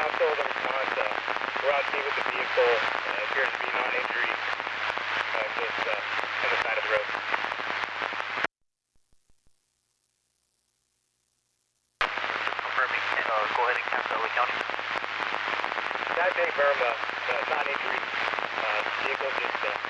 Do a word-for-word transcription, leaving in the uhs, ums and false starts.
Council, the response, uh, we're out to meet with the vehicle, uh, appears to be non-injury, uh, just uh, on the side of the road. Confirming, uh, go ahead and cancel L A County. That confirm, uh, uh, non-injury, uh, vehicle just, uh,